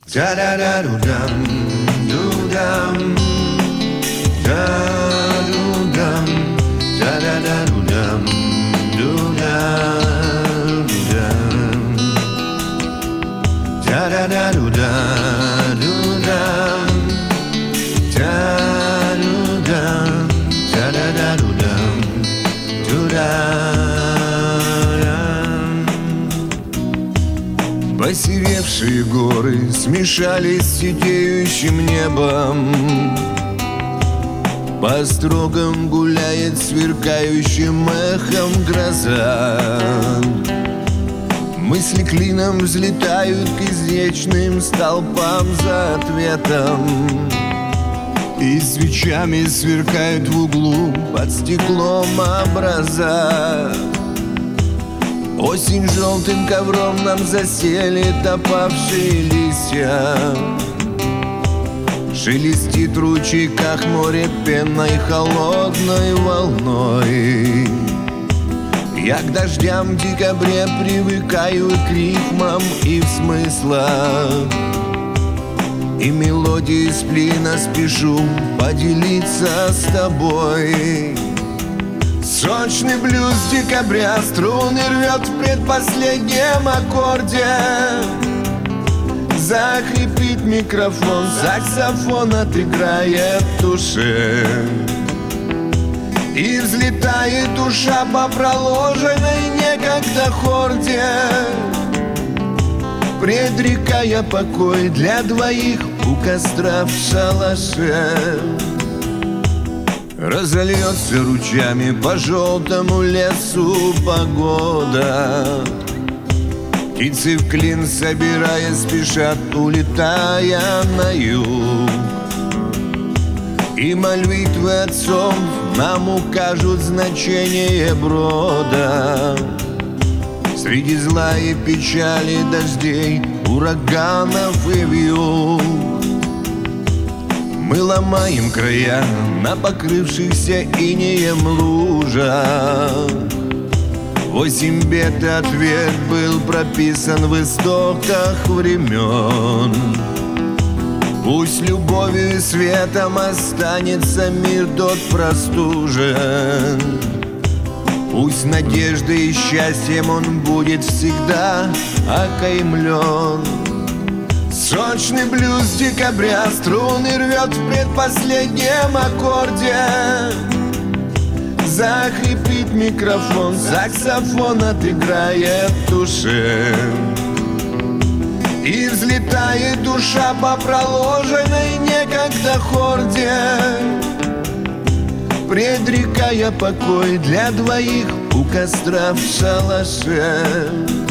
Da-da-da-do-dum, do-dum, da-do-dum, da-da-da-do-dum, do-dum, do-dum, da-da-da-do-da, do-dum, da-do-dum, da-da-da-do-dum, do-dum. Посеревшие горы смешались с сидеющим небом. По строгам гуляет сверкающим эхом гроза. Мысли клином взлетают к извечным столпам за ответом. И свечами сверкают в углу под стеклом образа. Осень желтым ковром нам застелит опавшие листья. Шелестит в ручейках море пенной холодной волной. Я к дождям в декабре привыкаю к рифмам и в смыслах. И мелодии сплина спешу поделиться с тобой. Сочный блюз декабря струны рвет в предпоследнем аккорде. Захрипит микрофон, саксофон отыграет в душе. И взлетает душа по проложенной некогда хорде, предрекая покой для двоих у костра в шалаше. Разольется ручьями по желтому лесу погода. Птицы в клин собирая спешат, улетая на юг. И молитвы отцов нам укажут значение брода. Среди зла и печали дождей, ураганов и вьюг. Мы ломаем края на покрывшихся инеем лужах. 8 бед и ответ был прописан в истоках времен. Пусть любовью и светом останется мир тот простужен. Пусть надеждой и счастьем он будет всегда окаймлен. Сочный блюз декабря струны рвет в предпоследнем аккорде. Захрипит микрофон, саксофон отыграет в душе. И взлетает душа по проложенной некогда хорде, предрекая покой для двоих у костра в шалаше.